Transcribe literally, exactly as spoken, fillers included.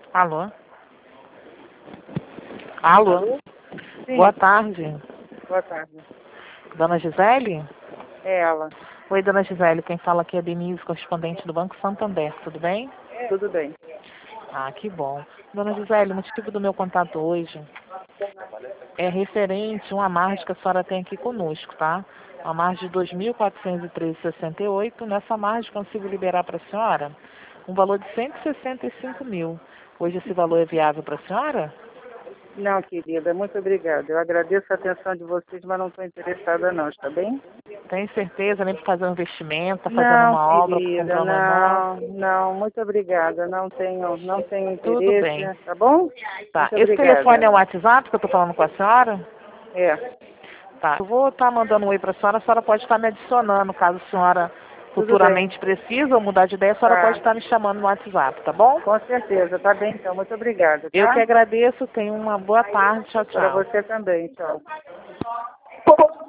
Alô? Alô? Alô? Sim. Boa tarde. Boa tarde. Dona Gisele? É ela. Oi, Dona Gisele. Quem fala aqui é Denise, correspondente do Banco Santander. Tudo bem? Tudo bem. Ah, que bom. Dona Gisele, o motivo do meu contato hoje é referente a uma margem que a senhora tem aqui conosco, tá? Uma margem de dois mil quatrocentos e treze vírgula sessenta e oito. Nessa margem consigo liberar para a senhora um valor de cento e sessenta e cinco mil. Hoje esse valor é viável para a senhora? Não, querida, muito obrigada. Eu agradeço a atenção de vocês, mas não estou interessada não, está bem? Tem certeza, nem para fazer um investimento, tá fazendo Não, uma obra, para querida, comprar um imóvel? não, não, muito obrigada. Não tenho, não tenho Tudo interesse, bem. tá bom? Tá. Muito Esse telefone obrigada. é o WhatsApp que eu estou falando com a senhora? É, Tá. Eu vou estar mandando um oi para a senhora, a senhora pode estar me adicionando, caso a senhora tudo bem. futuramente precise ou mudar de ideia, a senhora pode Tá, estar me chamando no WhatsApp, tá bom? com certeza. Tá bem, então. Muito obrigada, Eu que tá? agradeço, tenha uma boa tarde, tchau, Para tchau. você também, tchau.